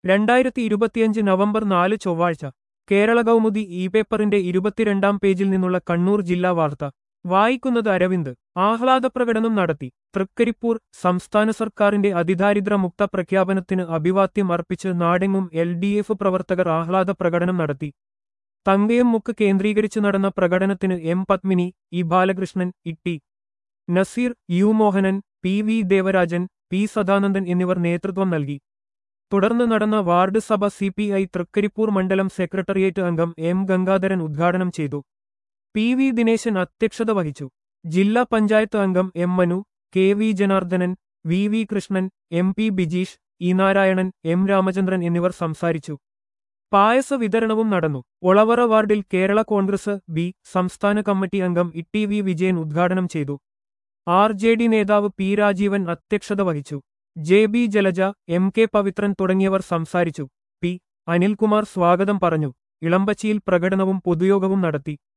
2025 November 4 ചൊവ്വാഴ്ച Kerala Kaumudi E പേപ്പറിന്റെ 22-ാം പേജിൽ നിന്നുള്ള കണ്ണൂർ ജില്ലാ വാർത്ത വായിക്കുന്നത് അരവിന്ദ് ആഹ്ലാദപ്രകടനം നടത്തി. തൃക്കരിപ്പൂർ സംസ്ഥാന സർക്കാരിന്റെ അതിദാരിദ്ര്യമുക്ത പ്രഖ്യാപനത്തിന് അഭിവാദ്യം അർപ്പിച്ച് നാടെങ്ങും LDF പ്രവർത്തകർ ആഹ്ലാദ പ്രകടനം നടത്തി. തങ്കയം മുക്ക് കേന്ദ്രീകരിച്ച് നടന്ന പ്രകടനത്തിന് M Padmini, E Balakrishnan, T Naseer, U Mohanan, PV Devarajan, P Sadanandan എന്നിവർ നേതൃത്വം നൽകി. തുടർന്ന് നടന്ന വാർഡ് സഭ CPI തൃക്കരിപ്പൂർ മണ്ഡലം സെക്രട്ടേറിയറ്റ് അംഗം M ഗംഗാധരൻ ഉദ്ഘാടനം ചെയ്തു. PV ദിനേശൻ അധ്യക്ഷത വഹിച്ചു. ജില്ലാ പഞ്ചായത്ത് അംഗം M Manu, KV Janardhanan, VV Krishnan, MP Bijeesh, E Narayanan, M Ramachandran എന്നിവർ സംസാരിച്ചു. പായസ വിതരണവും നടന്നു. ഒളവറ വാർഡിൽ കേരള കോൺഗ്രസ് B സംസ്ഥാന കമ്മിറ്റി അംഗം TV വിജയൻ ഉദ്ഘാടനം ചെയ്തു. RJD നേതാവ് P രാജീവൻ അധ്യക്ഷത വഹിച്ചു. JB ജലജ, MK പവിത്രൻ തുടങ്ങിയവർ സംസാരിച്ചു. P അനിൽകുമാർ സ്വാഗതം പറഞ്ഞു. ഇളമ്പച്ചിയിൽ പ്രകടനവും പൊതുയോഗവും നടത്തി.